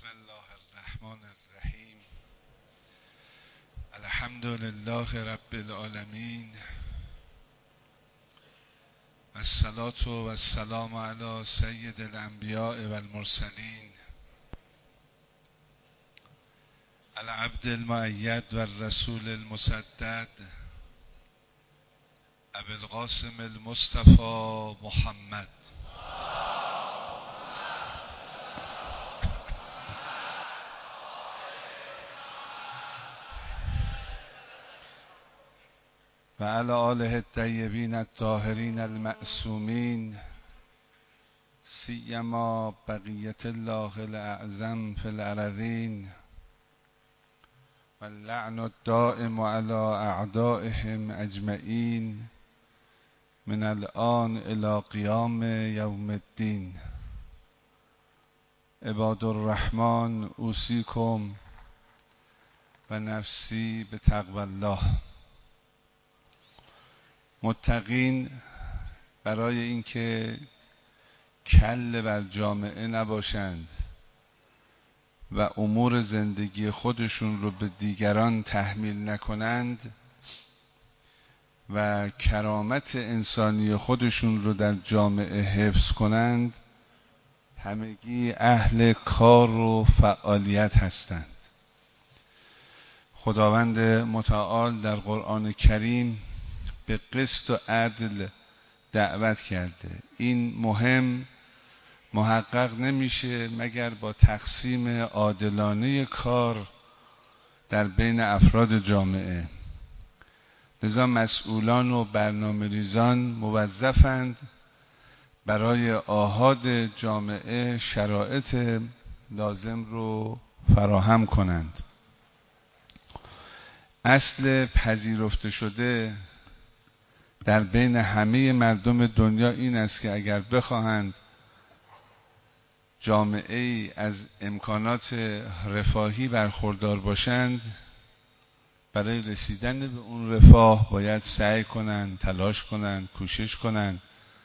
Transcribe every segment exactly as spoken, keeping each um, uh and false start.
الله الرحمن الرحیم. الحمد لله رب العالمین، والصلاة والسلام علی سید الانبیاء والمرسلین، العبد المؤید والرسول المسدد، ابی القاسم المصطفى محمد. و علی آله الطیبین الطاهرین المعصومین، سیما بقیت الله الاعظم فی الارضین، واللعن الدائم علی اعدائهم اجمعین من الآن الی قیام یوم الدین. عباد الرحمن، اوصیکم و نفسی بتقوی الله. متقین برای اینکه کل بر جامعه نباشند و امور زندگی خودشون رو به دیگران تحمیل نکنند و کرامت انسانی خودشون رو در جامعه حفظ کنند، همگی اهل کار و فعالیت هستند. خداوند متعال در قرآن کریم به قسط و عدل دعوت کرده. این مهم محقق نمیشه مگر با تقسیم عادلانه کار در بین افراد جامعه. لذا مسئولان و برنامه ریزان موظفند برای آحاد جامعه شرایط لازم رو فراهم کنند. اصل پذیرفته شده در بین همه مردم دنیا این است که اگر بخواهند جامعه ای از امکانات رفاهی برخوردار باشند، برای رسیدن به اون رفاه باید سعی کنند، تلاش کنند، کوشش کنند.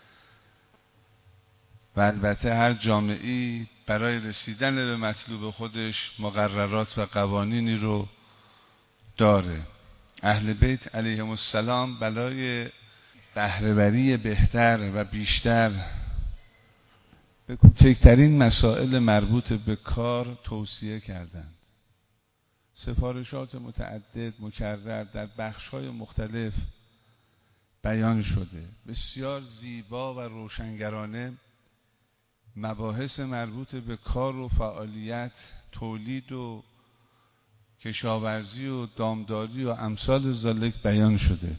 و البته هر جامعه‌ای برای رسیدن به مطلوب خودش مقررات و قوانینی رو داره. اهل بیت علیهم السلام برای بهره‌وری بهتر و بیشتر به کوچکترین مسائل مربوط به کار توصیه کردند. سفارشات متعدد مکرر در بخش‌های مختلف بیان شده. بسیار زیبا و روشنگرانه مباحث مربوط به کار و فعالیت، تولید و کشاورزی و دامداری و امثال ذالک بیان شده.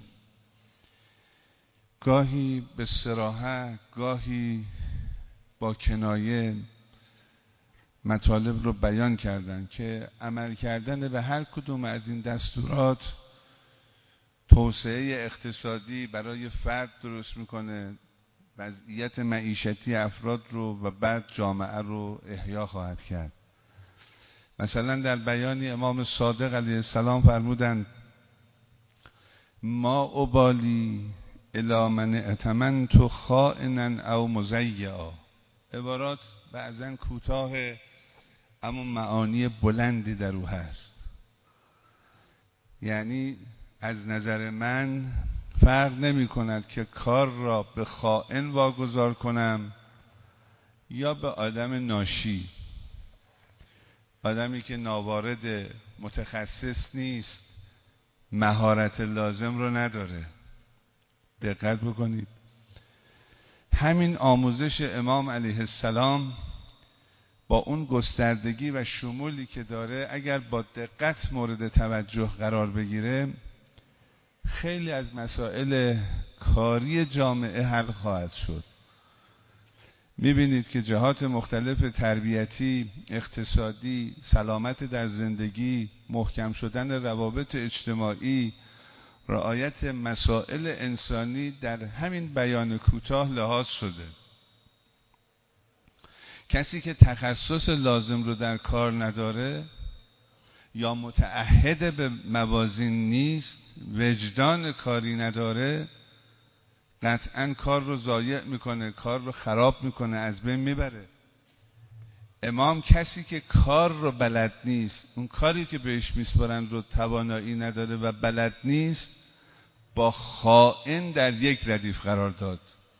گاهی به صراحت، گاهی با کنایه مطالب رو بیان کردن که عمل کردن به هر کدوم از این دستورات توسعه اقتصادی برای فرد درست میکنه، وضعیت معیشتی افراد رو و بعد جامعه رو احیا خواهد کرد. مثلا در بیانی امام صادق علیه السلام فرمودند: ما ابالی الی من ائتمنت خائنا او مضیعا. عبارات بعضن کوتاه اما معانی بلندی در او هست. یعنی از نظر من فرق نمی کند که کار را به خائن واگذار کنم یا به آدم ناشی، آدمی که ناوارد، متخصص نیست، مهارت لازم رو نداره. دقت بکنید. همین آموزش امام علیه السلام با اون گستردگی و شمولی که داره، اگر با دقت مورد توجه قرار بگیره، خیلی از مسائل کاری جامعه حل خواهد شد. میبینید که جهات مختلف تربیتی، اقتصادی، سلامت در زندگی، محکم شدن روابط اجتماعی، رعایت مسائل انسانی در همین بیان کوتاه لحاظ شده. کسی که تخصص لازم رو در کار نداره یا متعهد به موازین نیست، وجدان کاری نداره، قطعاً کار رو ضایع میکنه، کار رو خراب میکنه، از بین میبره. امام کسی که کار رو بلد نیست، اون کاری که بهش میسپارن رو توانایی نداره و بلد نیست، با خائن در یک ردیف قرار داد.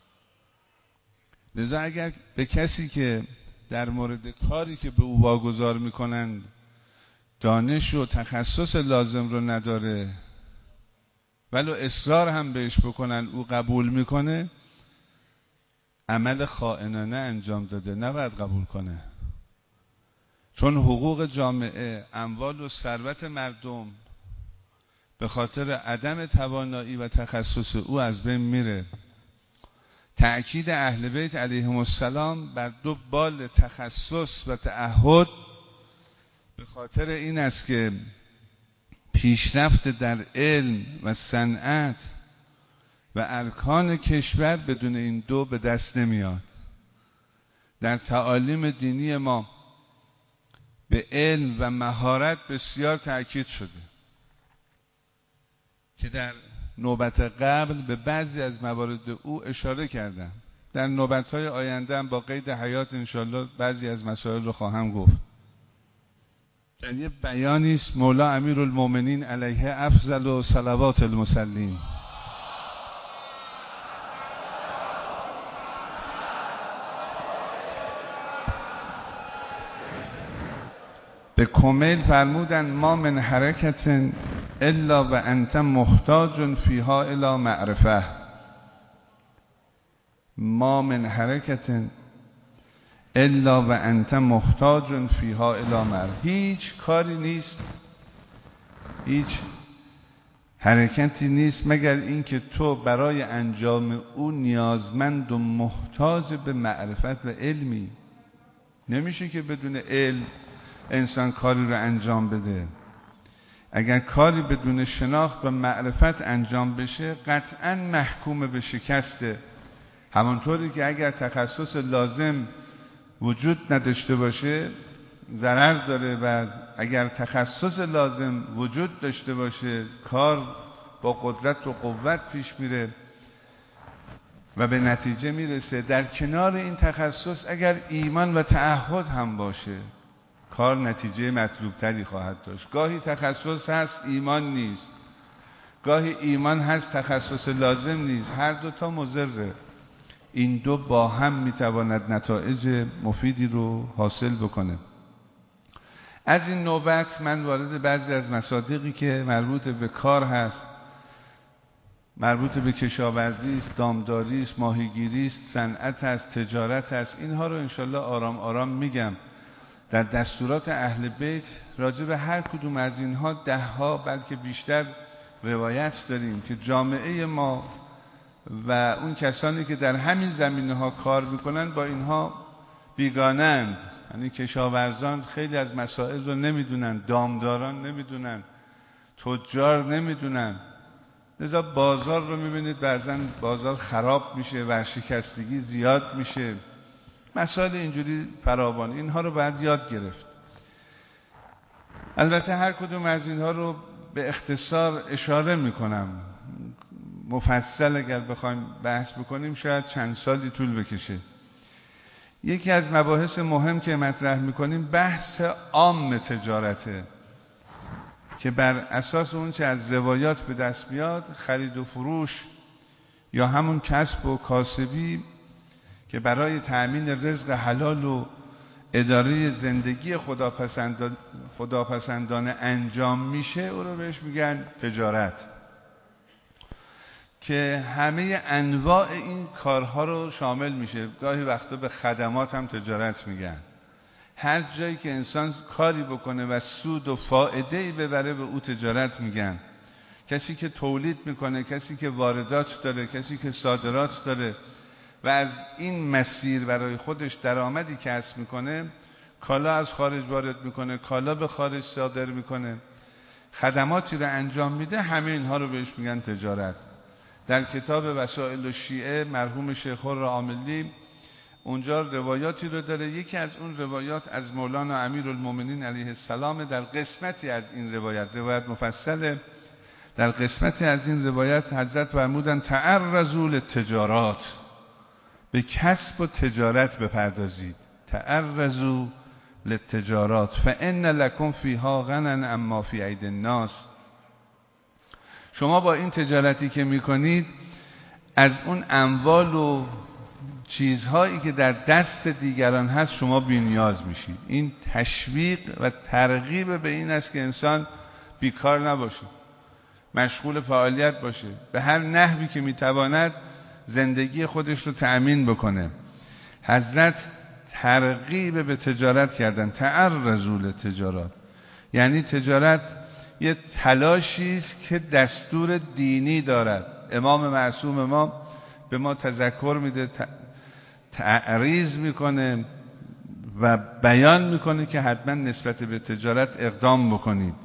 لذا اگر به کسی که در مورد کاری که به او واگذار میکنند دانش و تخصص لازم رو نداره ولو اصرار هم بهش بکنن او قبول میکنه، عمل خائنانه انجام داده، نباید قبول کنه. چون حقوق جامعه، اموال و ثروت مردم به خاطر عدم توانایی و تخصص او از بین میره. تأکید اهل بیت علیهم السلام بر دو بال تخصص و تعهد به خاطر این است که پیشرفت در علم و صنعت و ارکان کشور بدون این دو به دست نمیاد. در تعالیم دینی ما به علم و مهارت بسیار تأکید شده که در نوبت قبل به بعضی از موارد او اشاره کردم. در نوبت‌های آینده هم با قید حیات انشالله بعضی از مسائل رو خواهم گفت. در یه بیانی است مولا امیرالمومنین علیه افضل و صلوات المصلین به کمیل فرمودن ما من حرکت الا و انت محتاج فیها الی معرفه. ما من حرکت الا و انت محتاج فیها الی معرفه. هیچ کاری نیست، هیچ حرکتی نیست مگر اینکه تو برای انجام او نیازمند و محتاج به معرفت و علمی. نمیشه که بدون علم انسان کاری رو انجام بده. اگر کاری بدون شناخت و معرفت انجام بشه قطعا محکوم به شکسته. همانطوری که اگر تخصص لازم وجود نداشته باشه ضرر داره و اگر تخصص لازم وجود داشته باشه کار با قدرت و قوت پیش میره و به نتیجه میرسه. در کنار این تخصص اگر ایمان و تعهد هم باشه کار نتیجه مطلوب تری خواهد داشت. گاهی تخصص هست ایمان نیست، گاهی ایمان هست تخصص لازم نیست، هر دو تا مضره. این دو با هم میتواند نتایج مفیدی رو حاصل بکنه. از این نوبت من وارد بعضی از مصادیقی که مربوط به کار هست، مربوط به کشاورزی است، دامداری است، ماهیگیری است، صنعت است، تجارت است، اینها رو انشالله آرام آرام میگم. در دستورات اهل بیت راجع به هر کدوم از اینها ده ها بلکه بیشتر روایت داریم که جامعه ما و اون کسانی که در همین زمینه ها کار میکنن با اینها بیگانند. یعنی کشاورزان خیلی از مسائل رو نمیدونن، دامداران نمیدونن، تجار نمیدونن. لذا بازار رو میبینید بعضا بازار خراب میشه، ورشکستگی زیاد میشه، مسائل اینجوری فراوان. اینها رو باید یاد گرفت. البته هر کدوم از اینها رو به اختصار اشاره میکنم، مفصل اگر بخوایم بحث بکنیم شاید چند سالی طول بکشه. یکی از مباحث مهم که مطرح میکنیم بحث عام تجارته که بر اساس اون چه از روایات به دست میاد خرید و فروش یا همون کسب و کاسبی که برای تأمین رزق حلال و اداره زندگی خداپسندان خداپسندانه انجام میشه او رو بهش میگن تجارت، که همه انواع این کارها رو شامل میشه. گاهی وقتا به خدمات هم تجارت میگن. هر جایی که انسان کاری بکنه و سود و فائده‌ای ببره به او تجارت میگن. کسی که تولید میکنه، کسی که واردات داره، کسی که صادرات داره و از این مسیر برای خودش درآمدی کسب میکنه، کالا از خارج وارد میکنه، کالا به خارج صادر میکنه، خدماتی رو انجام میده، همه اینها رو بهش میگن تجارت. در کتاب وسائل الشیعه مرحوم شیخ خور عاملی اونجا روایاتی رو داره. یکی از اون روایات از مولانا امیرالمومنین علیه السلام. در قسمتی از این روایت، روایت مفصله، در قسمتی از این روایت حضرت فرمودن تعرضوا للتجارات، به کسب و تجارت بپردازید. تعرضوا للتجارات فان لکم فیها غنن اما فی ایدی الناس. شما با این تجارتی که میکنید از اون اموال و چیزهایی که در دست دیگران هست شما بی‌نیاز میشید. این تشویق و ترغیب به این است که انسان بیکار نباشه، مشغول فعالیت باشه، به هر نحوی که میتواند زندگی خودش رو تأمین بکنه. حضرت ترغیب به تجارت کردن، تعرضوا للتجارات، یعنی تجارت یه تلاشی است که دستور دینی دارد. امام معصوم ما به ما تذکر میده، تعریض میکنه و بیان میکنه که حتما نسبت به تجارت اقدام بکنید،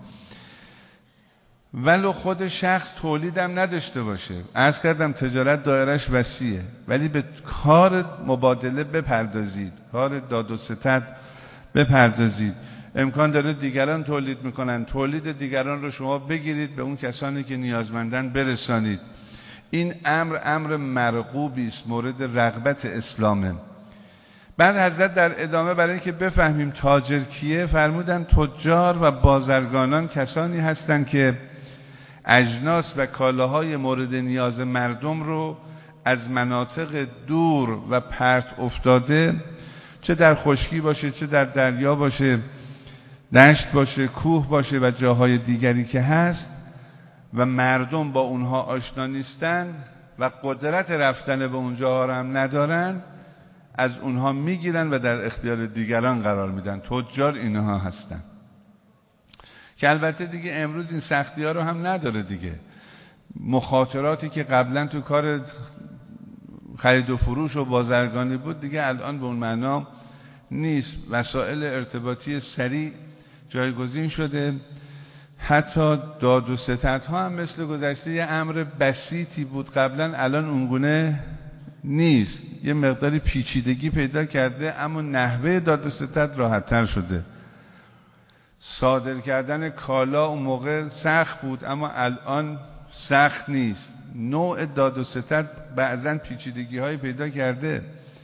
ولو خود شخص تولیدم نداشته باشه. عرض کردم تجارت دایرش وسیعه، ولی به کار مبادله بپردازید، کار داد و ستد بپردازید. امکان داره دیگران تولید میکنن، تولید دیگران رو شما بگیرید، به اون کسانی که نیازمندن برسانید. این امر امر مرغوبی است، مورد رغبت اسلامه. بعد حضرت در ادامه برای اینکه بفهمیم تاجر کیه فرمودن تجار و بازرگانان کسانی هستند که اجناس و کالاهای مورد نیاز مردم رو از مناطق دور و پرت افتاده، چه در خشکی باشه چه در دریا باشه، دشت باشه، کوه باشه و جاهای دیگری که هست و مردم با اونها آشنا نیستند و قدرت رفتن به اونجاها رو هم ندارند، از اونها میگیرن و در اختیار دیگران قرار میدن. تجار اینها هستن که البته دیگه امروز این سختی ها رو هم نداره دیگه. مخاطراتی که قبلا تو کار خرید و فروش و بازرگانی بود دیگه الان به اون معنا نیست. وسایل ارتباطی سریع جایگزین شده. حتی داد و ستدها هم مثل گذشته یه امر بسیطی بود قبلا، الان اونگونه نیست. یه مقداری پیچیدگی پیدا کرده، اما نحوه داد و ستد راحت‌تر شده. صادر کردن کالا اون موقع سخت بود، اما الان سخت نیست. نوع داد و ستد بعضن پیچیدگی های پیدا کرده،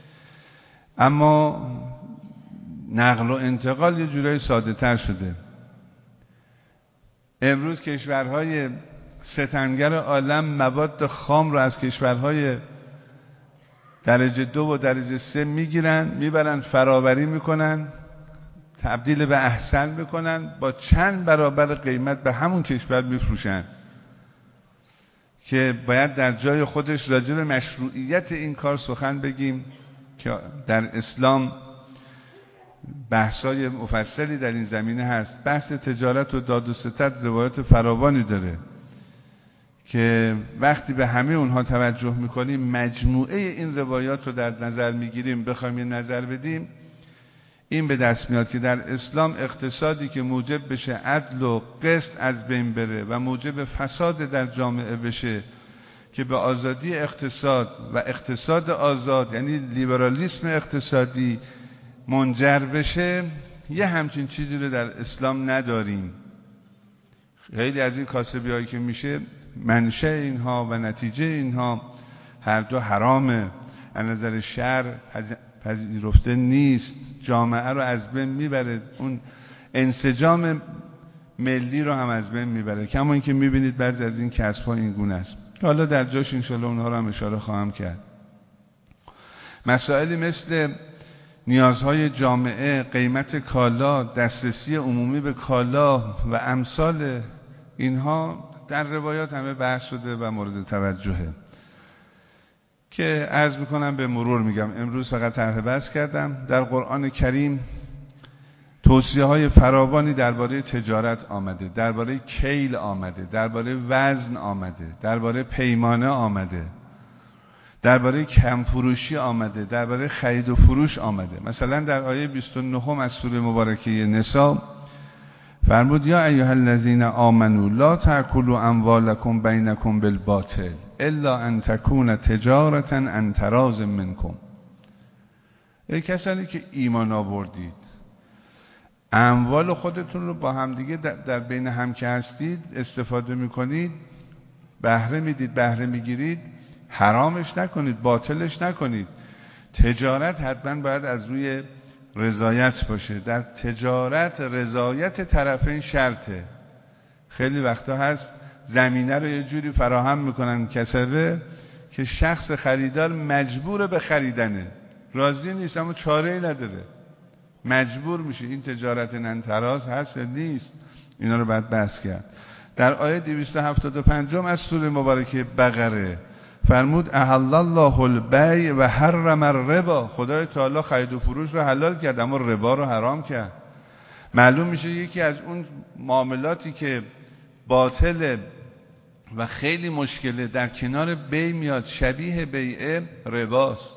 اما نقل و انتقال یه جورایی ساده تر شده. امروز کشورهای ستمگر عالم مواد خام رو از کشورهای درجه دو و درجه سه میگیرن، میبرن فراوری میکنن، تبدیل به احسن میکنن، با چند برابر قیمت به همون کشور میفروشن که باید در جای خودش راجع به مشروعیت این کار سخن بگیم که در اسلام بحثای مفصلی در این زمینه هست. بحث تجارت و داد و ستد روایات فراوانی داره که وقتی به همه اونها توجه میکنیم، مجموعه این روایات رو در نظر میگیریم، بخوایم یه نظر بدیم، این به دست میاد که در اسلام اقتصادی که موجب بشه عدل و قسط از بین بره و موجب فساد در جامعه بشه که به آزادی اقتصاد و اقتصاد آزاد یعنی لیبرالیسم اقتصادی منجر بشه، یه همچین چیزی رو در اسلام نداریم. خیلی از این کاسبی هایی که میشه، منشأ اینها و نتیجه اینها هر دو حرامه، از نظر شرع پذیرفته نیست، جامعه رو از بین میبره، اون انسجام ملی رو هم از بین میبره. کما اینکه میبینید بعضی از این کسب ها این گونه است. حالا در جاش انشالله اونها رو هم اشاره خواهم کرد. مسائلی مثل نیازهای جامعه، قیمت کالا، دسترسی عمومی به کالا و امثال اینها در روایات همه بحث شده و مورد توجهه که عرض میکنم به مرور میگم. امروز فقط طرح بحث کردم. در قرآن کریم توصیه های فراوانی درباره تجارت آمده، درباره کیل آمده، درباره وزن آمده، درباره پیمانه آمده، درباره کم فروشی آمده، درباره خرید و فروش آمده. مثلا در آیه بیست و نه از سوره مبارکه نساء فرمود یا ایها الذین آمنوا لا تأکلوا اموالکم بینکم بالباطل الا ان تکون تجارة عن تراض منکم. ای کسانی که ایمان آوردید، اموال خودتون رو با همدیگه در بین هم که هستید استفاده میکنید، بهره میدید، بهره میگیرید، حرامش نکنید، باطلش نکنید. تجارت حتما باید از روی رضایت باشه. در تجارت رضایت طرفین شرطه. خیلی وقتا هست زمینه رو یه جوری فراهم میکنن کسبه که شخص خریدار مجبور به خریدنه، راضی نیست اما چاره‌ای نداره، مجبور میشه. این تجارت ننتراز هست یا نیست؟ اینا رو باید بحث کرد. در آیه دویست و هفتاد و پنج از سوره مبارکه بقره فرمود احل الله البیع و حرم الربا. خدای تعالی خرید و فروش رو حلال کرد اما ربا رو حرام کرد. معلوم میشه یکی از اون معاملاتی که باطله و خیلی مشکله در کنار بیع میاد شبیه بیع رباست.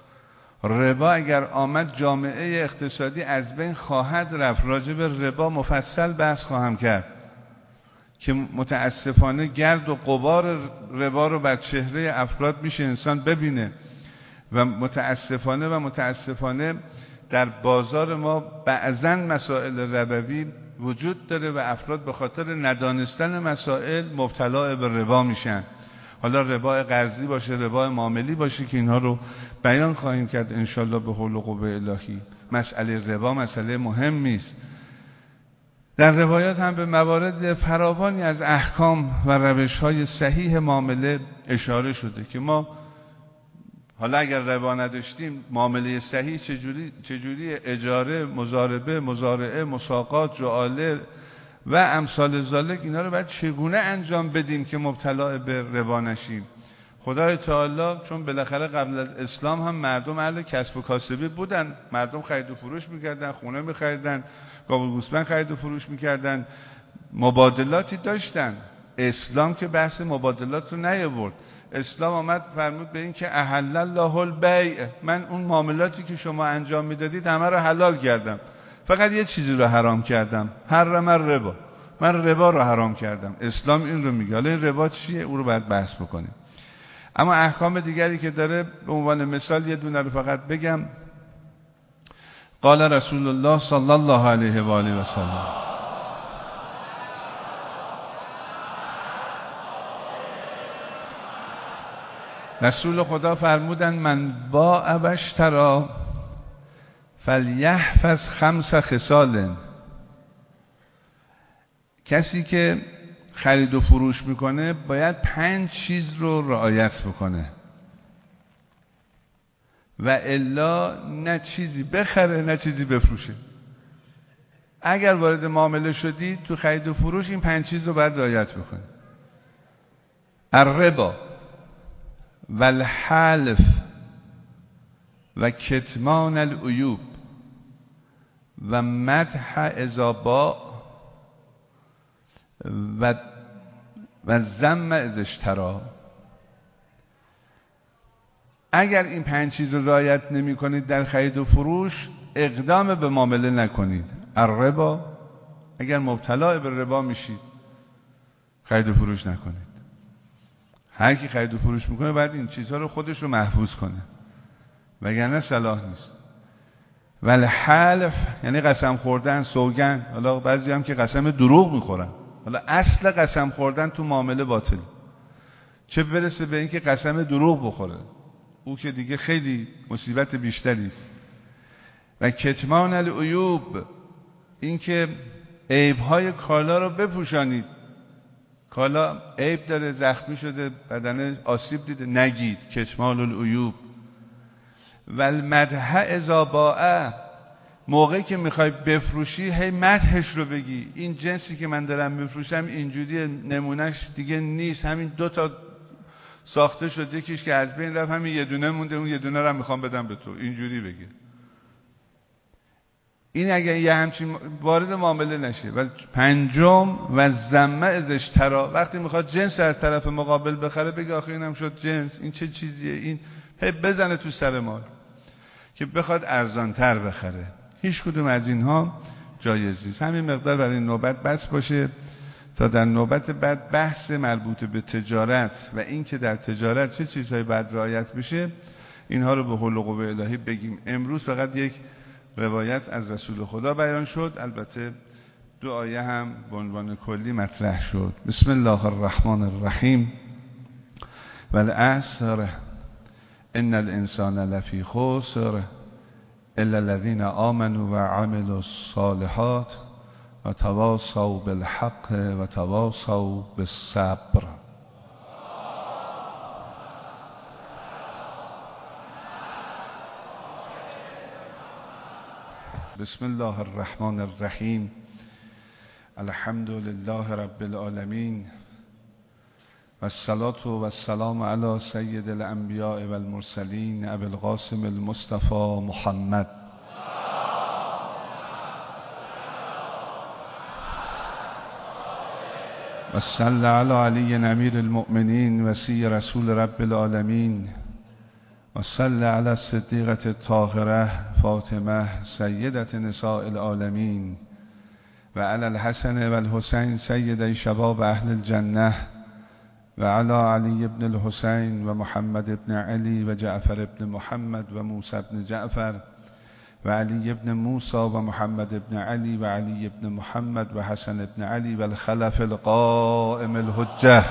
ربا اگر آمد جامعه اقتصادی از بین خواهد رفت. راجع به ربا مفصل بحث خواهم کرد که متاسفانه گرد و غبار ربا رو بر چهره افراد میشه انسان ببینه و متاسفانه و متاسفانه در بازار ما بعضاً مسائل ربوی وجود داره و افراد به خاطر ندانستن مسائل مبتلا به ربا میشن. حالا ربا قرضی باشه، ربا معاملی باشه که اینها رو بیان خواهیم کرد انشالله به حول و قوه الهی. مسئله ربا مسئله مهمی است. در روایات هم به موارد فراوانی از احکام و روش‌های صحیح معامله اشاره شده که ما حالا اگر ربا نداشتیم معامله صحیح چجوری چجوری اجاره، مضاربه، مزارعه، مساقات، جعاله و امثال ذالک اینا رو باید چگونه انجام بدیم که مبتلا به ربا نشیم. خدای تعالی چون بالاخره قبل از اسلام هم مردم اهل کسب و کاسبی بودن، مردم خرید و فروش میکردن، خونه میخریدن، گاو و گوسفند خرید و فروش میکردن، مبادلاتی داشتن. اسلام که بحث مبادلات رو نیاورد. اسلام آمد فرمود به این که احل الله البیع، من اون معاملاتی که شما انجام میدادید همه رو حلال کردم، فقط یه چیزی رو حرام کردم، حرم الربا، من ربا رو حرام کردم. اسلام این رو میگه. حالا این ربا چیه؟ او رو باید بحث بکنیم. اما احکام دیگری که داره به عنوان مثال یه دونه رو فقط بگم. قال رسول الله صلی الله علیه و آله و سلم رسول خدا فرمودن من باع و اشتری فلیحفظ خمس خصال. کسی که خرید و فروش میکنه باید پنج چیز رو رعایت بکنه و الا نه چیزی بخره نه چیزی بفروشه. اگر وارد معامله شدید تو خرید و فروش این پنج چیز رو باید رعایت بکنید: الربا و الحلف و کتمان العیوب و مدح اذا باع و و ذم اذا اشتری. اگر این پنج چیز رو رعایت نمی کنید در خرید و فروش اقدام به معامله نکنید. الربا، اگر مبتلا به ربا میشید خرید و فروش نکنید. هر کی خرید و فروش میکنه باید این چیزها رو خودش رو محفوظ کنه وگرنه صلاح نیست. ولی حلف یعنی قسم خوردن، سوگند. حالا بعضی هم که قسم دروغ میخورن، حالا اصل قسم خوردن تو معامله باطل، چه برسه به اینکه قسم دروغ بخوره، او که دیگه خیلی مصیبت بیشتری است. و کتمان العیوب، اینکه عیب‌های کالا رو بپوشانید. کالا عیب داره، زخمی شده، بدن آسیب دیده، نگید. کتمان العیوب. و المدح اذا باع، موقعی که میخوای بفروشی هی مدحش رو بگی. این جنسی که من دارم میفروشم اینجوری، نمونهش دیگه نیست، همین دو تا ساخته شد، یکیش که از بین رفت، همین یه دونه مونده، اون یه دونه رو میخوام بدم به تو. اینجوری بگی. این اگه یه همچین وارد معامله نشه. و پنجم و ذم اذا اشتری، وقتی میخواد جنس از طرف مقابل بخره بگه آخه اینم شد جنس، این چه چیزیه، این هی بزنه تو سر مال که بخواد ارزانتر بخره. هیچ کدوم از اینها جایز نیست. همین مقدار برای این نوبت بس باشه تا در نوبت بعد بحث مربوط به تجارت و این که در تجارت چه چیزهای باید رعایت بشه اینها رو به حول و قوه الهی بگیم. امروز فقط یک روایت از رسول خدا بیان شد، البته دو آیه هم به عنوان کلی مطرح شد. بسم الله الرحمن الرحیم. والعصر ان الانسان لفی خسر الا الذين آمنوا وعملوا الصالحات وتواصوا بالحق وتواصوا بالصبر. بسم الله الرحمن الرحیم. الحمد لله رب العالمین و الصلاة و السلام علی سید الانبیاء و المرسلین ابی القاسم المصطفى محمد. و صلی علی علی امیر المؤمنین وصی رسول رب العالمین و صلی علی الصدیقة الطاهرة فاطمه سیدة نساء العالمین و علی الحسن و الحسین سیدی شباب اهل الجنه و علی علی ابن الحسین و محمد ابن علی و جعفر ابن محمد و موسی ابن جعفر و علی ابن موسی و محمد ابن علی و علی ابن محمد و حسن ابن علی و الخلف القائم الحجه.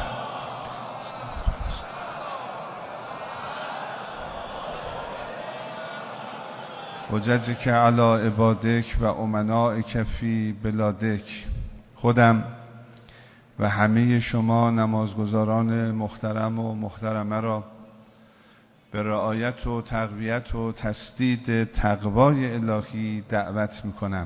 حججک علی عبادک و امنائک فی بلادک. خودم و همه شما نمازگزاران محترم و محترمه را به رعایت و تقویت و تسدید تقوای الهی دعوت میکنم.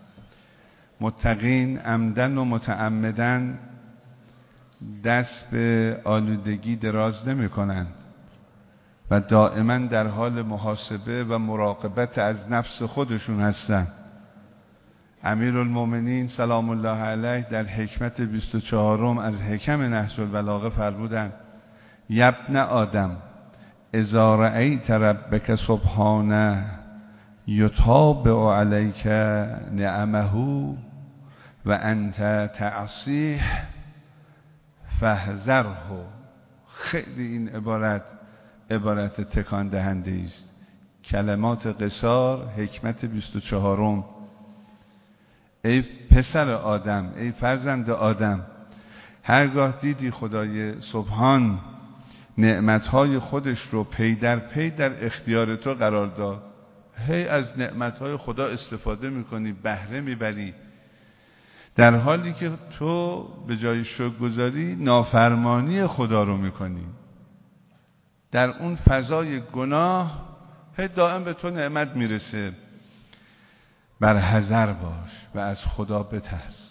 متقین عمدن و متعمدن دست به آلودگی دراز نمی کنند و دائما در حال محاسبه و مراقبت از نفس خودشون هستند. امیرالمومنین سلام الله علیه در حکمت بیست و چهارم از حکم نهج البلاغه فرمودند: یبن آدم اذا رأیت ربک سبحانه یتابع علیک نعمه و انت تعصیه فاحذره. خیلی این عبارت عبارت تکان دهنده است. کلمات قصار، حکمت بیست و چهارم. ای پسر آدم، ای فرزند آدم، هرگاه دیدی خدای سبحان نعمتهای خودش رو پی در پی در اختیار تو قرار داد، هی از نعمتهای خدا استفاده میکنی، بهره میبری، در حالی که تو به جای شکرگزاری نافرمانی خدا رو میکنی، در اون فضای گناه هی دائم به تو نعمت میرسه، بر حذر باش و از خدا بترس.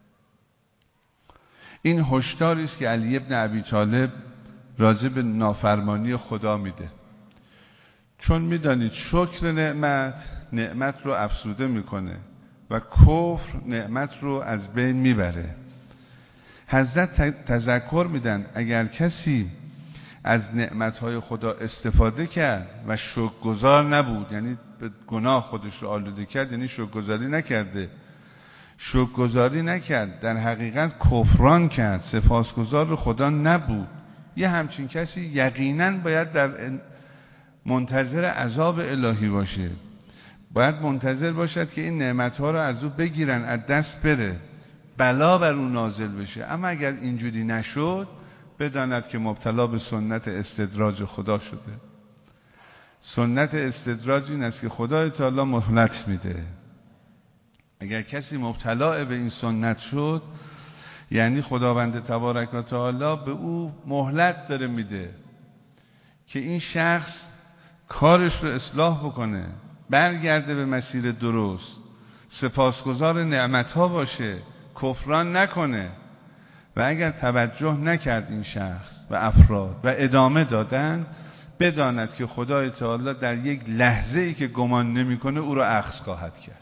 این هشداری است که علی ابن ابی طالب راجع به نافرمانی خدا میده، چون میدانید شکر نعمت نعمت رو افزوده میکنه و کفر نعمت رو از بین میبره. حضرت تذکر میدن اگر کسی از نعمتهای خدا استفاده کرد و شکرگزار نبود، یعنی به گناه خودش رو آلوده کرد، یعنی شکرگزاری نکرده، شکرگزاری نکرد، در حقیقت کفران کرد، سپاسگزار خدا نبود، یه همچین کسی یقینا باید در منتظر عذاب الهی باشه، باید منتظر باشد که این نعمتها رو از او بگیرن، از دست بره، بلا بر او نازل بشه. اما اگر اینجوری نشد، بداند که مبتلا به سنت استدراج خدا شده. سنت استدراج این است که خدای تعالی مهلت میده. اگر کسی مبتلا به این سنت شد، یعنی خداوند تبارک و تعالی به او مهلت داره میده که این شخص کارش رو اصلاح بکنه، برگرده به مسیر درست، سپاسگزار نعمتها باشه، کفران نکنه. و اگر توجه نکرد این شخص و افراد و ادامه دادن، بداند که خدای تعالی در یک لحظه ای که گمان نمیکنه او رو اخذ خواهد کرد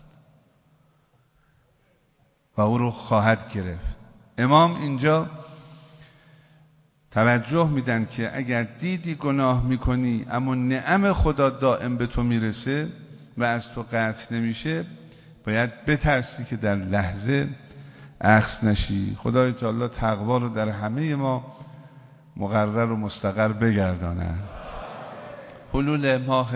و او رو خواهد گرفت. امام اینجا توجه میدن که اگر دیدی گناه میکنی اما نعم خدا دائم به تو میرسه و از تو قطع نمیشه، باید بترسی که در لحظه اخذ نشی. خدای تعالی تقوا رو در همه ما مقرر و مستقر بگردانه. حلول ماه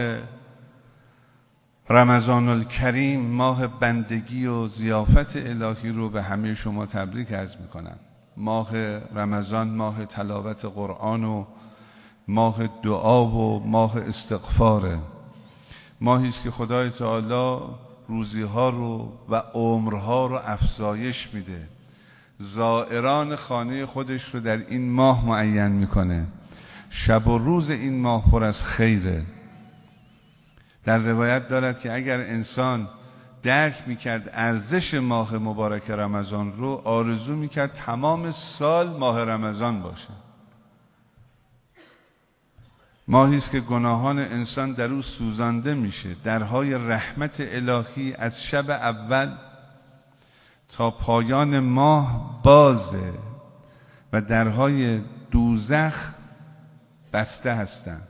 رمضان الکریم، ماه بندگی و ضیافت الهی رو به همه شما تبریک عرض میکنم. ماه رمضان ماه تلاوت قرآن و ماه دعا و ماه استغفاره ماهی است که خدای تعالی روزی‌ها رو و عمرها رو افزایش میده. زائران خانه خودش رو در این ماه معین میکنه. شب و روز این ماه پر از خیره. در روایت دارد که اگر انسان درک میکرد ارزش ماه مبارک رمضان رو، آرزو میکرد تمام سال ماه رمضان باشه. ماهی است که گناهان انسان در او سوزانده میشه. درهای رحمت الهی از شب اول تا پایان ماه بازه و درهای دوزخ بسته هستند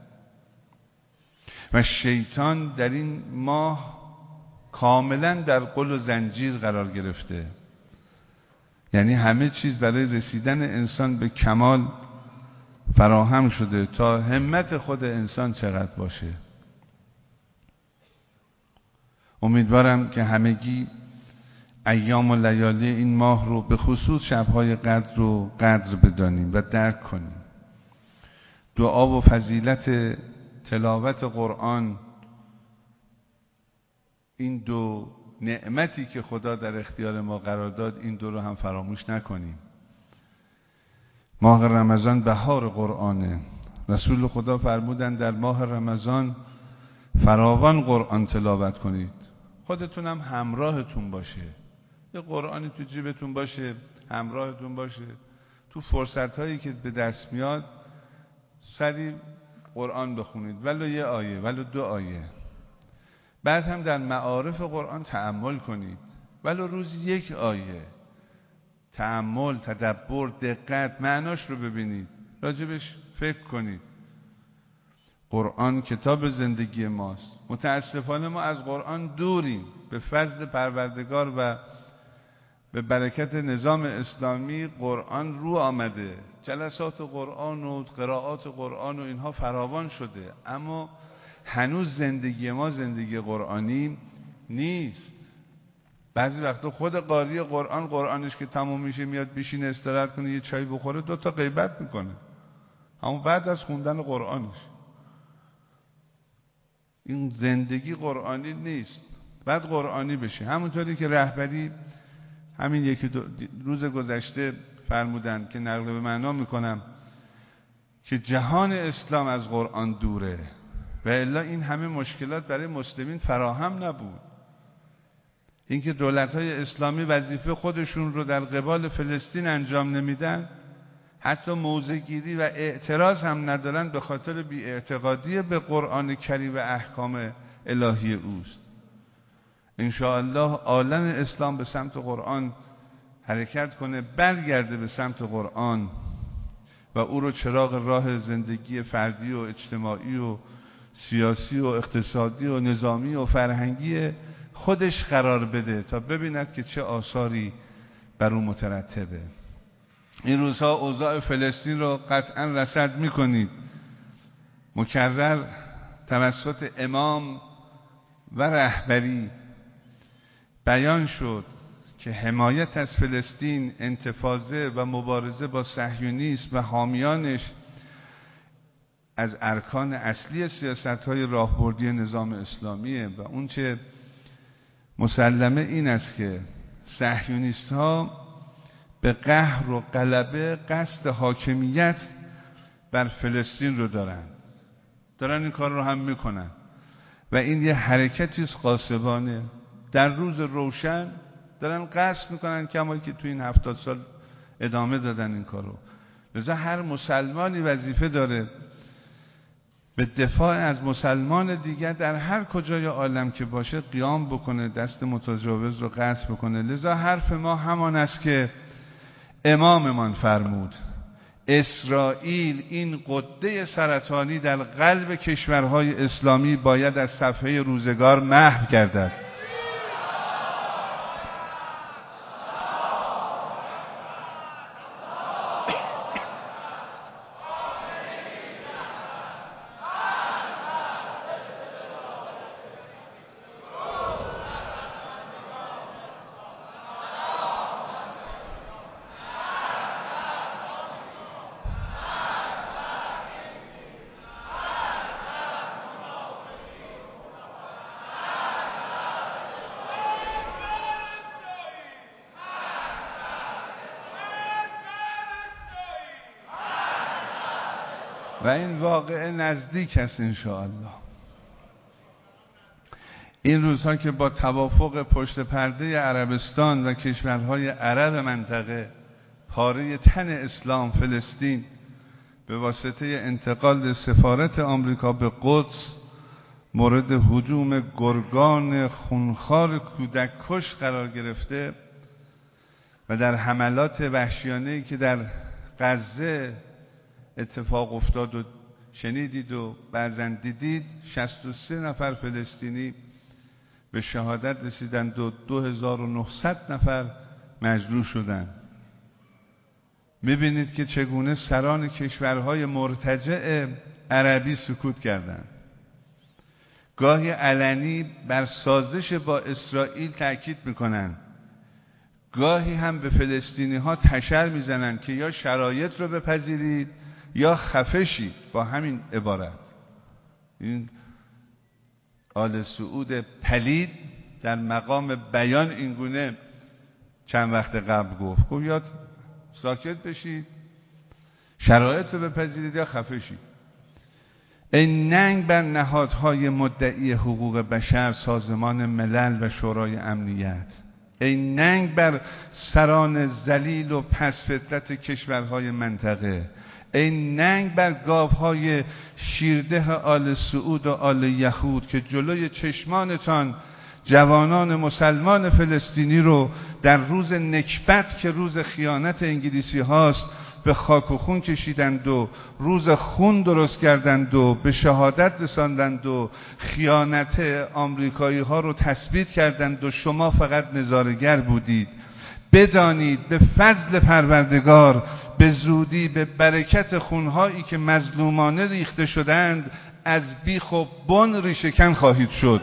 و شیطان در این ماه کاملا در قل و زنجیر قرار گرفته. یعنی همه چیز برای رسیدن انسان به کمال فراهم شده تا همت خود انسان چقدر باشه. امیدوارم که همگی ایام و لیالی این ماه رو به خصوص شبهای قدر رو قدر بدانیم و درک کنیم. دعا و فضیلت تلاوت قرآن، این دو نعمتی که خدا در اختیار ما قرار داد، این دو رو هم فراموش نکنیم. ماه رمضان بهار قرآنه. رسول خدا فرمودن در ماه رمضان فراوان قرآن تلاوت کنید. خودتون هم همراهتون باشه، یه قرآنی تو جیبتون باشه، همراهتون باشه. تو فرصت هایی که به دست میاد سریع قرآن بخونید، ولو یه آیه ولو دو آیه. بعد هم در معارف قرآن تأمل کنید، ولو روز یک آیه. تأمل، تدبر، دقت، معناش رو ببینید، راجبش فکر کنید. قرآن کتاب زندگی ماست. متاسفانه ما از قرآن دوریم. به فضل پروردگار و به برکت نظام اسلامی قرآن رو آمده، جلسات قرآن و قرائات قرآن و اینها فراوان شده، اما هنوز زندگی ما زندگی قرآنی نیست. بعضی وقتا خود قاری قرآن قرآنش که تموم میشه میاد بشینه استراحت کنه، یه چای بخوره، دو تا غیبت میکنه، اما بعد از خوندن قرآنش. این زندگی قرآنی نیست. بعد قرآنی بشه. همونطوری که رهبری همین یکی روز گذشته فرمودن که نقل به معنا میکنم که جهان اسلام از قرآن دوره و الا این همه مشکلات برای مسلمین فراهم نبود. اینکه دولت‌های اسلامی وظیفه خودشون رو در قبال فلسطین انجام نمیدن، حتی موضع‌گیری و اعتراض هم ندارن، به خاطر بی‌اعتقادی به قرآن کریم و احکام الهی اوست. انشاءالله عالم اسلام به سمت قرآن حرکت کنه، برگرده به سمت قرآن و او رو چراغ راه زندگی فردی و اجتماعی و سیاسی و اقتصادی و نظامی و فرهنگی خودش قرار بده تا ببیند که چه آثاری بر او مترتبه. این روزها اوضاع فلسطین رو قطعا رصد میکنید. مکرر توسط امام و رهبری بیان شد که حمایت از فلسطین، انتفاضه و مبارزه با صهیونیسم و حامیانش از ارکان اصلی سیاست‌های راهبردی نظام اسلامیه و اون چه مسلمه این است که صهیونیست‌ها به قهر و غلبه قصد حاکمیت بر فلسطین رو دارن دارن این کار رو هم میکنن و این یه حرکتی است غاصبانه. در روز روشن دارن قصد میکنن کما که تو این هفتاد سال ادامه دادن این کارو. لذا هر مسلمانی وظیفه داره به دفاع از مسلمان دیگر در هر کجای عالم که باشه قیام بکنه، دست متجاوز رو قطع بکنه. لذا حرف ما همان است که اماممان فرمود اسرائیل، این غده سرطانی در قلب کشورهای اسلامی، باید از صفحه روزگار محو گردد. و این واقعه نزدیک است انشاءالله. این روزها که با توافق پشت پرده عربستان و کشورهای عرب منطقه پاره تن اسلام فلسطین به واسطه انتقال سفارت آمریکا به قدس مورد هجوم گرگان خونخوار کودک کش قرار گرفته و در حملات وحشیانه‌ای که در غزه اتفاق افتاد و شنیدید و بعضن دیدید، شصت و سه نفر فلسطینی به شهادت رسیدند و دو هزار و نهصد نفر مجروح شدند. میبینید که چگونه سران کشورهای مرتجع عربی سکوت کردند. گاهی علنی بر سازش با اسرائیل تأکید میکنند، گاهی هم به فلسطینی ها تشر میزنند که یا شرایط رو بپذیرید یا خفه شید. با همین عبارت این آل سعود پلید در مقام بیان اینگونه چند وقت قبل گفت گفت یا ساکت بشید، شرایط رو بپذیرید یا خفه شید. این ننگ بر نهادهای مدعی حقوق بشر، سازمان ملل و شورای امنیت، این ننگ بر سران ذلیل و پس فطرت کشورهای منطقه، این ننگ بر گاوهای شیرده آل سعود و آل یهود که جلوی چشمانتان جوانان مسلمان فلسطینی رو در روز نکبت که روز خیانت انگلیسی هاست به خاک و خون کشیدند و روز خون درست کردند و به شهادت رساندند و خیانت آمریکایی ها رو تثبیت کردند و شما فقط نظارگر بودید. بدانید به فضل پروردگار به زودی به برکت خونهایی که مظلومانه ریخته شدند از بیخ و بن ریشه‌کن خواهید شد.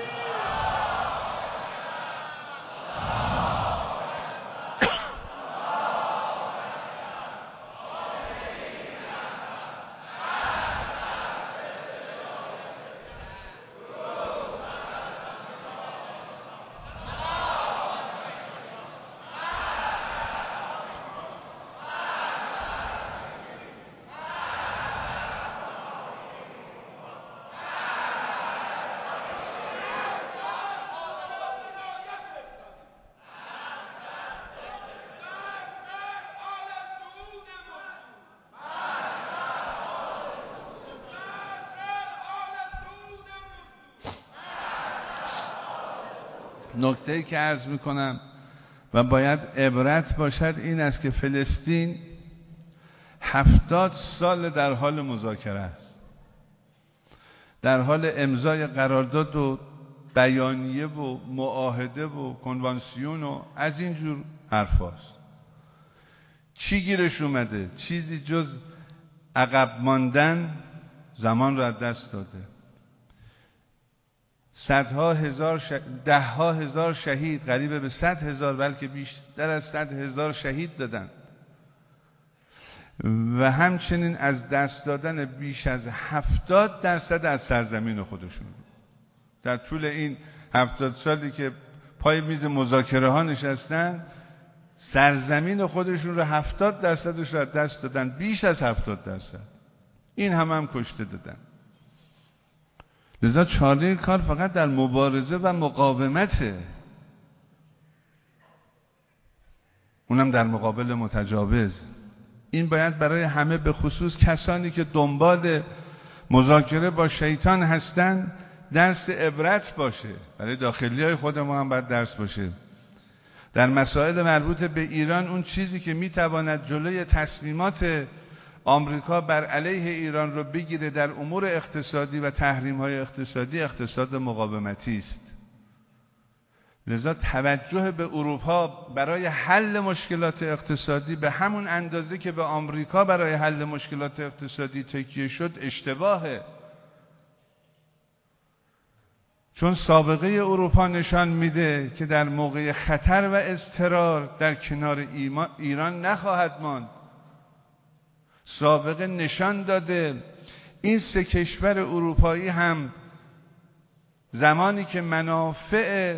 نکته‌ای که عرض میکنم و باید عبرت باشد این است که فلسطین هفتاد سال در حال مذاکره است، در حال امضای قرارداد و بیانیه و معاهده و کنوانسیون و از اینجور حرفاست. چی گیرش اومده؟ چیزی جز عقب ماندن زمان رو از دست داده. صدها هزار ش... ده ها هزار شهید، قریب به صد هزار بلکه بیشتر از صد هزار شهید دادن و همچنین از دست دادن بیش از هفتاد درصد از سرزمین خودشون. در طول این هفتاد سالی که پای میز مذاکره ها نشستن سرزمین خودشون رو هفتاد درصدش رو از دست دادن، بیش از هفتاد درصد. این هم هم کشته دادن. لذا چاره کار فقط در مبارزه و مقاومته، اونم در مقابل متجاوز. این باید برای همه، به خصوص کسانی که دنبال مذاکره با شیطان هستن، درس عبرت باشه. برای داخلی های خود ما هم باید درس باشه. در مسائل مربوط به ایران اون چیزی که میتواند جلوی تصمیمات آمریکا بر علیه ایران رو بگیره در امور اقتصادی و تحریم‌های اقتصادی، اقتصاد مقاومتی است. لذا توجه به اروپا برای حل مشکلات اقتصادی به همون اندازه که به آمریکا برای حل مشکلات اقتصادی تکیه شد اشتباهه. چون سابقه اروپا نشان میده که در موقع خطر و اضطرار در کنار ایران نخواهد ماند. سابقه نشان داده این سه کشور اروپایی هم زمانی که منافع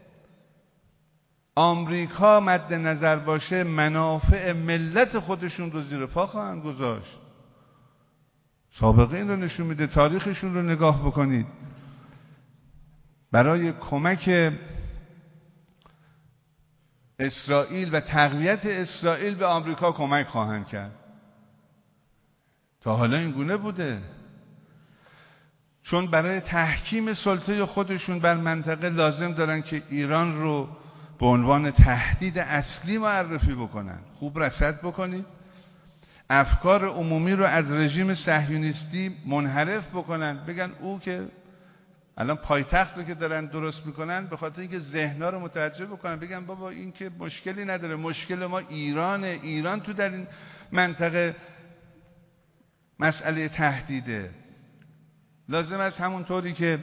آمریکا مد نظر باشه منافع ملت خودشون رو زیر پا خواهند گذاشت. سابقه این رو نشون میده، تاریخشون رو نگاه بکنید. برای کمک اسرائیل و تقویت اسرائیل به آمریکا کمک خواهند کرد. تا حالا این گونه بوده؟ چون برای تحکیم سلطه خودشون بر منطقه لازم دارن که ایران رو به عنوان تهدید اصلی معرفی بکنن. خوب رصد بکنید، افکار عمومی رو از رژیم صهیونیستی منحرف بکنن، بگن او که الان پایتخت رو که دارن درست میکنن به خاطر اینکه ذهن‌ها رو متوجه بکنن، بگن بابا این که مشکلی نداره، مشکل ما ایرانه، ایران تو در این منطقه مسئله تهدیده. لازم است همونطوری که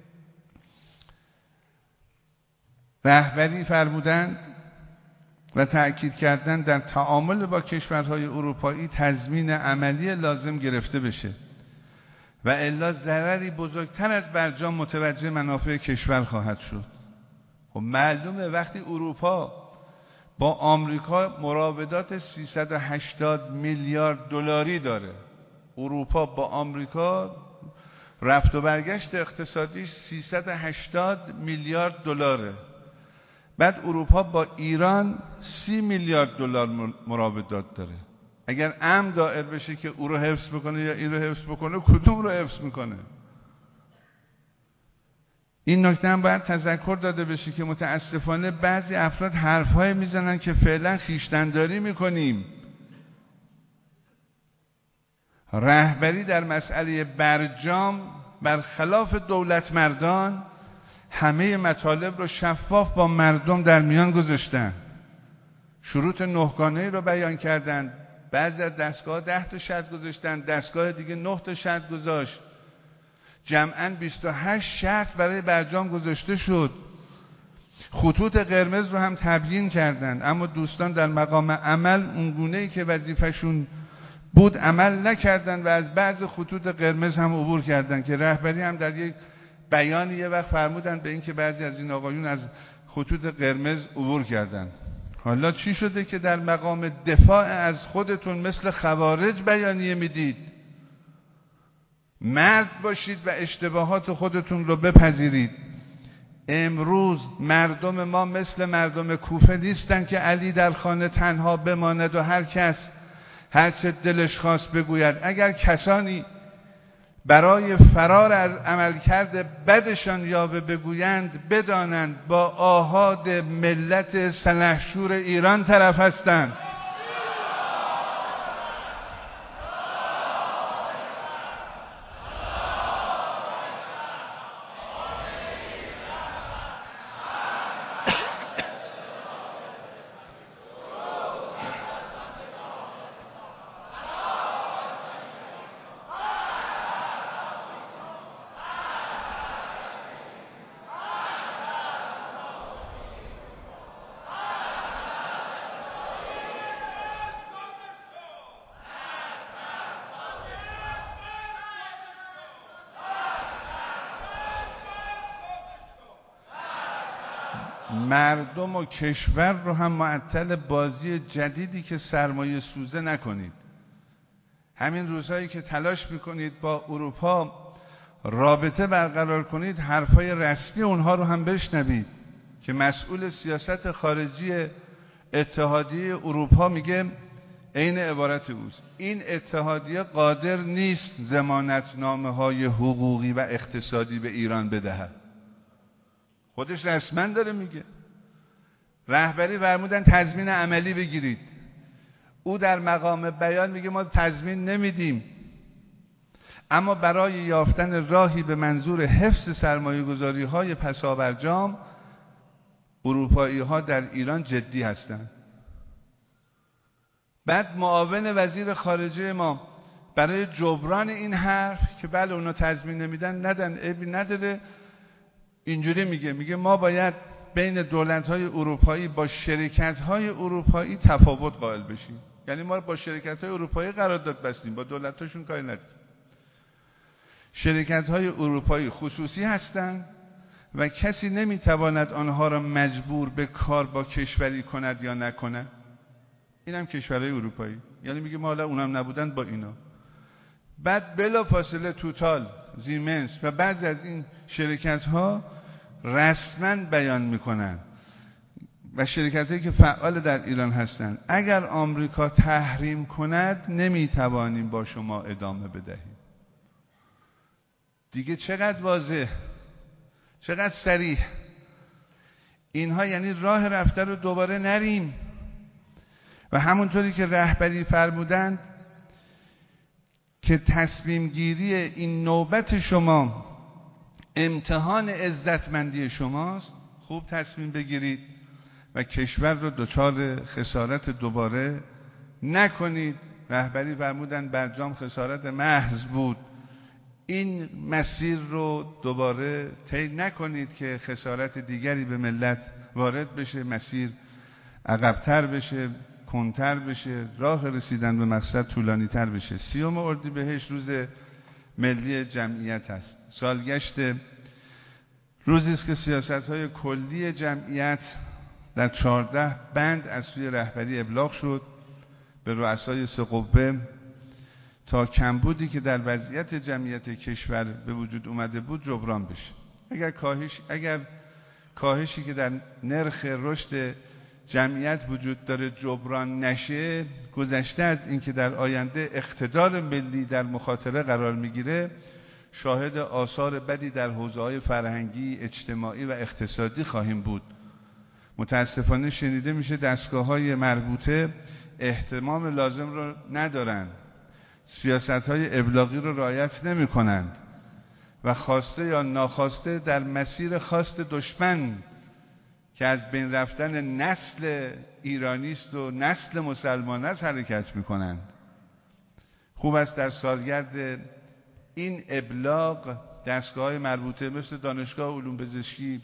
رهبری فرمودند و تأکید کردن در تعامل با کشورهای اروپایی تضمین عملی لازم گرفته بشه و الا ضرری بزرگتر از برجام متوجه منافع کشور خواهد شد. خب معلومه وقتی اروپا با آمریکا مراودات سیصد و هشتاد میلیارد دلاری داره، اروپا با آمریکا رفت و برگشت اقتصادیش سیصد و هشتاد میلیارد دلاره، بعد اروپا با ایران سی میلیارد دلار مراودات داره. اگر امن دائر بشه که او رو حفظ بکنه یا این رو حفظ بکنه، کدوم رو حفظ میکنه؟ این نکته هم باید تذکر داده بشه که متاسفانه بعضی افراد حرفهای میزنن که فعلا خویشتنداری میکنیم. رهبری در مسئله برجام برخلاف دولت مردان همه مطالب رو شفاف با مردم در میان گذاشتن، شروط نهگانه‌ای رو بیان کردند. بعضی از دستگاه ده تا شرط گذاشتن، دستگاه دیگه نه تا شرط گذاشت، جمعاً بیست و هشت شرط برای برجام گذاشته شد. خطوط قرمز رو هم تبیین کردند، اما دوستان در مقام عمل اونگونه‌ای که وظیفه‌شون بود عمل نکردن و از بعض خطوط قرمز هم عبور کردن که رهبری هم در یک بیانی یه وقت فرمودن به این که بعضی از این آقایون از خطوط قرمز عبور کردن. حالا چی شده که در مقام دفاع از خودتون مثل خوارج بیانیه میدید؟ مرد باشید و اشتباهات خودتون رو بپذیرید. امروز مردم ما مثل مردم کوفه نیستن که علی در خانه تنها بماند و هر کس هر چه دلش خواست بگوید. اگر کسانی برای فرار از عملکرد بدشان یاوه بگویند، بدانند با آحاد ملت سلحشور ایران طرف هستند. مردم و کشور رو هم معطل بازی جدیدی که سرمایه سوزه نکنید. همین روزهایی که تلاش میکنید با اروپا رابطه برقرار کنید، حرفای رسمی اونها رو هم بشنوید که مسئول سیاست خارجی اتحادیه اروپا میگه عین عبارت اوست: این اتحادیه قادر نیست ضمانتنامه های حقوقی و اقتصادی به ایران بدهد. خودش رسما داره میگه. رهبری فرمودن تضمین عملی بگیرید، او در مقام بیان میگه ما تضمین نمیدیم، اما برای یافتن راهی به منظور حفظ سرمایه گذاری های پسابرجام اروپایی ها در ایران جدی هستند. بعد معاون وزیر خارجه ما برای جبران این حرف که بله اونا تضمین نمیدن، ندن، عیبی نداره، اینجوری میگه میگه ما باید بین دولت‌های اروپایی با شرکت‌های اروپایی تفاوت قائل بشیم. یعنی ما با شرکت‌های اروپایی قرارداد بستیم، با دولت‌هاشون کاری نداریم. شرکت‌های اروپایی خصوصی هستند و کسی نمیتواند آنها را مجبور به کار با کشوری کند یا نکند. اینم کشورهای اروپایی. یعنی میگه ما حالا اونم نبودن با اینا. بعد بلا فاصله توتال، زیمنس و بعضی از این شرکت ها رسما بیان میکنن و شرکت هایی که فعال در ایران هستند اگر آمریکا تحریم کند نمیتوانیم با شما ادامه بدهیم. دیگه چقدر واضح، چقدر صریح. اینها یعنی راه رفته رو دوباره نریم. و همونطوری که رهبری فرمودند که تصمیم گیری این نوبت شما امتحان عزتمندی شماست، خوب تصمیم بگیرید و کشور رو دچار خسارت دوباره نکنید. رهبری فرمودند برجام خسارت محض بود، این مسیر رو دوباره طی نکنید که خسارت دیگری به ملت وارد بشه، مسیر عقب‌تر بشه، کنتر بشه، راه رسیدن به مقصد طولانی تر بشه. سیوم اردیبهشت روز ملی جمعیت است. سالگشت روزی است که سیاست‌های کلی جمعیت در چهارده بند از سوی رهبری ابلاغ شد به رؤسای سه قوه تا کمبودی که در وضعیت جمعیت کشور به وجود اومده بود جبران بشه. اگر کاهش اگر کاهشی که در نرخ رشد جمعیت وجود داره جبران نشه، گذشته از اینکه در آینده اقتدار ملی در مخاطره قرار میگیره، شاهد آثار بدی در حوزه‌های فرهنگی، اجتماعی و اقتصادی خواهیم بود. متاسفانه شنیده میشه دستگاه‌های مربوطه اهتمام لازم رو ندارند، سیاست‌های ابلاغی رو رعایت نمی‌کنند و خواسته یا ناخواسته در مسیر خواست دشمن که از بین رفتن نسل ایرانی است و نسل مسلمان است حرکت می‌کنند. خوب است در سالگرد این ابلاغ دستگاه‌های مربوطه مثل دانشگاه علوم پزشکی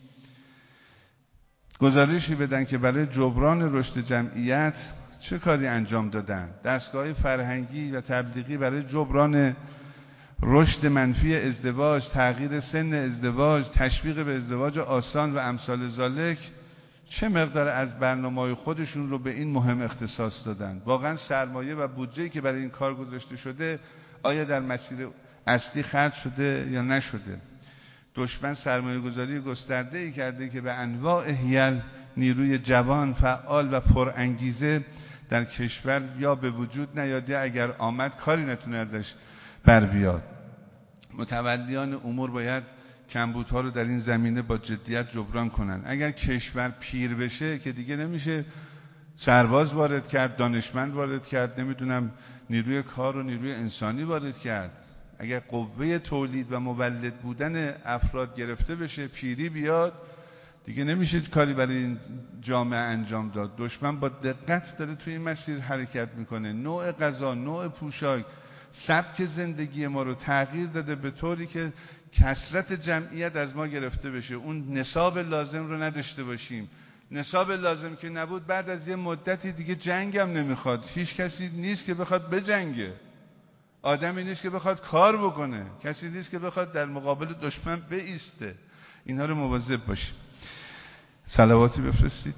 گزارشی بدن که برای جبران رشد جمعیت چه کاری انجام دادن. دستگاه فرهنگی و تبلیغی برای جبران رشد منفی ازدواج، تغییر سن ازدواج، تشویق به ازدواج آسان و امثال ذالک چه مقدار از برنامه‌های خودشون رو به این مهم اختصاص دادن. واقعا سرمایه و بودجه‌ای که برای این کار گذاشته شده آیا در مسیر اصلی خرج شده یا نشده؟ دشمن سرمایه گذاری گسترده‌ای کرده که به انواع حیل نیروی جوان، فعال و پرانگیزه در کشور یا به وجود نیاد یا اگر آمد کاری نتونه ازش بر بیاد. متولیان امور باید کمبودها رو در این زمینه با جدیت جبران کنن. اگر کشور پیر بشه که دیگه نمیشه سرباز وارد کرد، دانشمند وارد کرد، نمیدونم نیروی کار و نیروی انسانی وارد کرد. اگر قوه تولید و مولد بودن افراد گرفته بشه، پیری بیاد، دیگه نمیشه کاری برای این جامعه انجام داد. دشمن با دقت داره توی این مسیر حرکت میکنه. نوع غذا، نوع پوشاک، سبک زندگی ما رو تغییر داده به طوری که کثرت جمعیت از ما گرفته بشه، اون نصاب لازم رو نداشته باشیم. نصاب لازم که نبود، بعد از یه مدتی دیگه جنگ هم نمیخواد. هیچ کسی نیست که بخواد بجنگه، آدمی نیست که بخواد کار بکنه، کسی نیست که بخواد در مقابل دشمن بایسته. اینها رو مواظب باشیم. صلواتی بفرستید.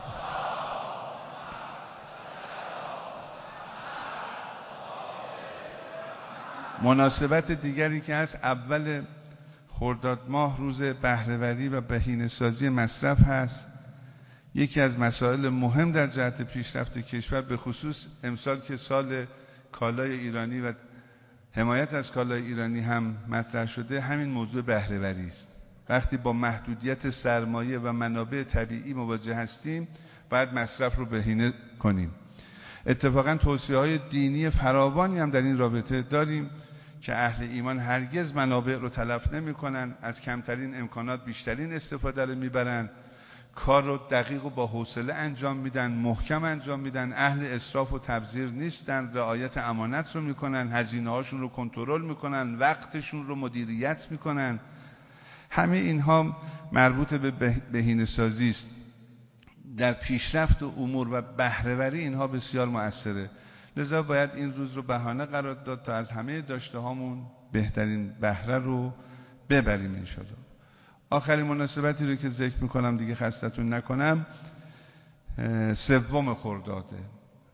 مناسبت دیگری که هست، اول خرداد ماه روز بهره‌وری و بهینه‌سازی مصرف هست. یکی از مسائل مهم در جهت پیشرفت کشور، به خصوص امسال که سال کالای ایرانی و حمایت از کالای ایرانی هم مطرح شده، همین موضوع بهره‌وری است. وقتی با محدودیت سرمایه و منابع طبیعی مواجه هستیم، باید مصرف رو بهینه کنیم. اتفاقا توصیه‌های دینی فراوانی هم در این رابطه داریم که اهل ایمان هرگز منابع رو تلف نمی‌کنن، از کمترین امکانات بیشترین استفاده رو میبرن، کار رو دقیق و با حوصله انجام میدن، محکم انجام میدن، اهل اسراف و تبذیر نیستن، رعایت امانت رو میکنن، هزینه‌هاشون رو کنترل میکنن، وقتشون رو مدیریت میکنن. همه اینها مربوط به بهینه‌سازی است. در پیشرفت و امور و بهره‌وری اینها بسیار مؤثره. لذا باید این روز رو بهانه قرار داد تا از همه داشته هامون بهترین بهره رو ببریم انشاءالله. آخرین مناسبتی رو که ذکر میکنم دیگه خستتون نکنم، سوم خرداده،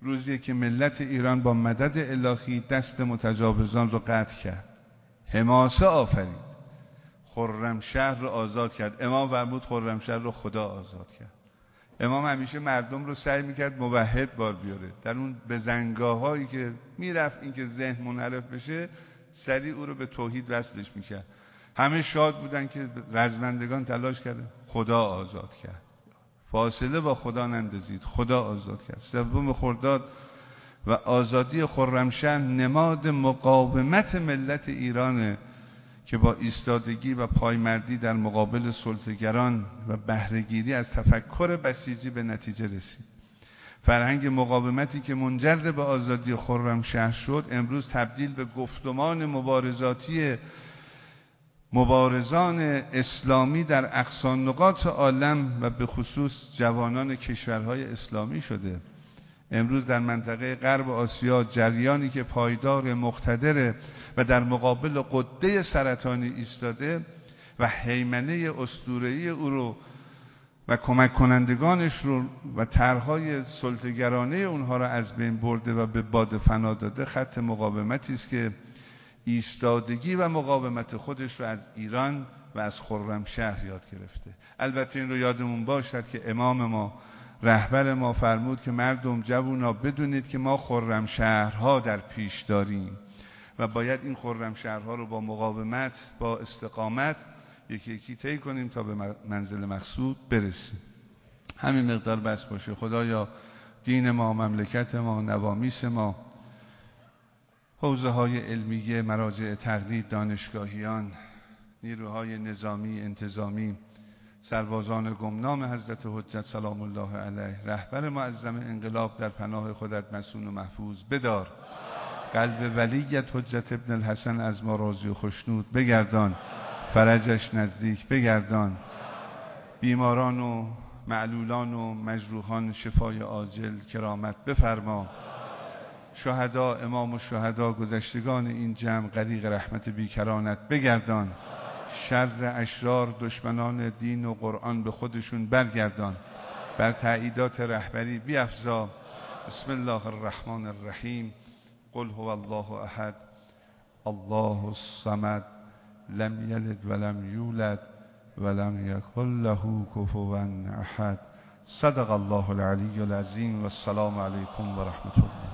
روزی که ملت ایران با مدد الهی دست متجاوزان رو قطع کرد، حماسه آفرید، خرمشهر رو آزاد کرد. امام فرمود خرمشهر رو خدا آزاد کرد. امام همیشه مردم رو سعی میکرد موحد بار بیاره. در اون بزنگاه هایی که میرفت این که ذهن منحرف بشه، سریع او رو به توحید وصلش میکرد. همه شاد بودن که رزمندگان تلاش کردن، خدا آزاد کرد. فاصله با خدا نندازید، خدا آزاد کرد. سوم خرداد و آزادی خرمشهر نماد مقاومت ملت ایرانه که با ایستادگی و پایمردی در مقابل سلطه‌گران و بهره‌گیری از تفکر بسیجی به نتیجه رسید. فرهنگ مقاومتی که منجر به آزادی خرمشهر شد، امروز تبدیل به گفتمان مبارزاتی مبارزان اسلامی در اقصی نقاط عالم و به خصوص جوانان کشورهای اسلامی شده. امروز در منطقه غرب آسیا جریانی که پایدار مقتدر و در مقابل غده سرطانی ایستاده و هیمنه اسطوره‌ای او رو و کمک کنندگانش رو و طرح‌های سلطه‌گرانه اونها را از بین برده و به باد فنا داده، خط مقاومتی است که ایستادگی و مقاومت خودش رو از ایران و از خرمشهر یاد گرفته. البته این رو یادمون باشد که امام ما، رهبر ما فرمود که مردم جوونا بدونید که ما خرمشهرها در پیش داریم و باید این خرمشهرها رو با مقاومت، با استقامت یکی یکی طی کنیم تا به منزل مقصود برسیم. همین مقدار بس باشه. خدایا دین ما، مملکت ما، نوامیس ما، حوزه های علمیه، مراجع تقلید، دانشگاهیان، نیروهای نظامی، انتظامی، سربازان گمنام حضرت حجت سلام الله علیه، رهبر معظم انقلاب در پناه خودت مسون و محفوظ بدار. قلب ولیت حجت ابن الحسن از ما راضی و خشنود بگردان، فرجش نزدیک بگردان. بیماران و معلولان و مجروحان شفای عاجل کرامت بفرما. شهدا، امام و شهدا، گذشتگان این جمع غریق رحمت بیکرانت بگردان. شر اشرار دشمنان دین و قرآن به خودشون برگردان. بر تأییدات رهبری بیفزا. بسم الله الرحمن الرحیم. قل هو الله احد الله الصمد لم یلد ولم یولد ولم یکن له کفوا احد. صدق الله العلی العظیم و السلام علیکم و رحمت الله.